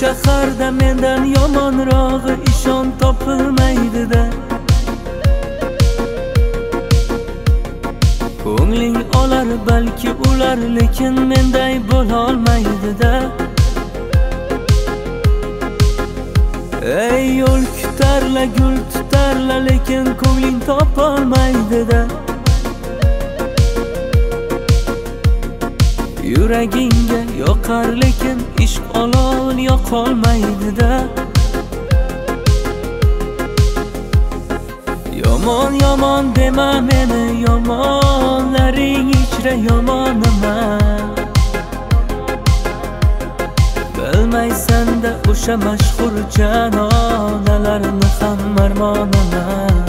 shaharda mendan yomonrog'i ishon topilmaydi-da. Ko'ngling olar balki ular, lekin menday bo'lolmaydi-da. Ey yo'l kutarla, gul tutarla, lekin ko'ngling topolmaydi-da. Yuragingga yoqar lekin ishq olovin yoqolmaydi-da. Yomon yomon dema meni, yomonlaring ichra yomonaman. Bilmaysan-da o'sha mashhur janonalarni ham marmonaman.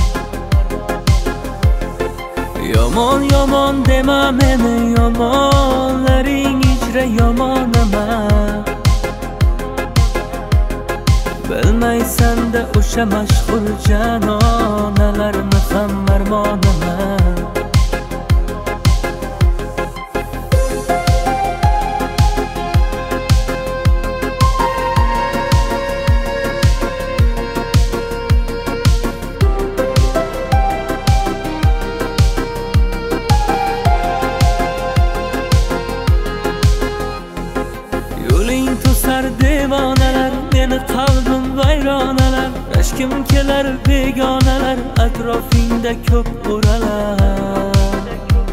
Yomon yomon dema meni, yomonlaring ichra yomonaman. Bilmaysan-da o'sha mashhur janonalarni ham marmonaman. To'sar devonalar, meni qalbim vayronalar. Rashkim kelar begonalar, atrofingda ko'p o'ralar.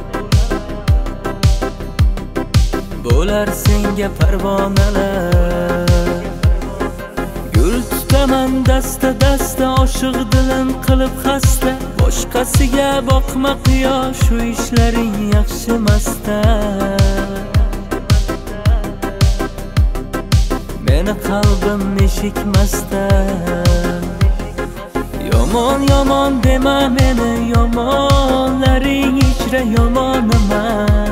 Bo'lar senga parvonalar. Gul tutaman dasta dasta, oshiq dilim qilib xasta. Boshqasiga boqma quyosh, shu ishlaring yaxshimasda. Meni qalbim eshikmasda. Yomon yomon dema meni, yomonlaring ichra yomonaman.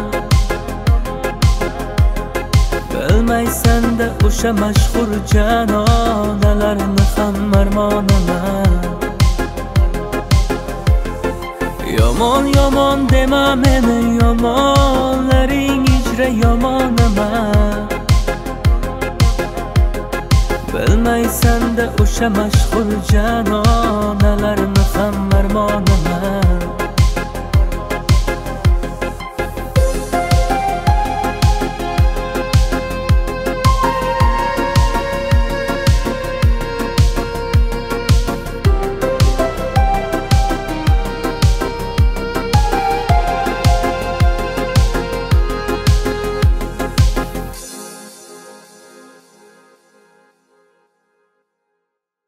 Bilmaysan-da o'sha mashhur janonalarni ham marmonaman. Yomon yomon dema meni, yomonlaring ichra yomonaman. Bilmaysan-da o'sha mashhur janonalarni ham marmonaman.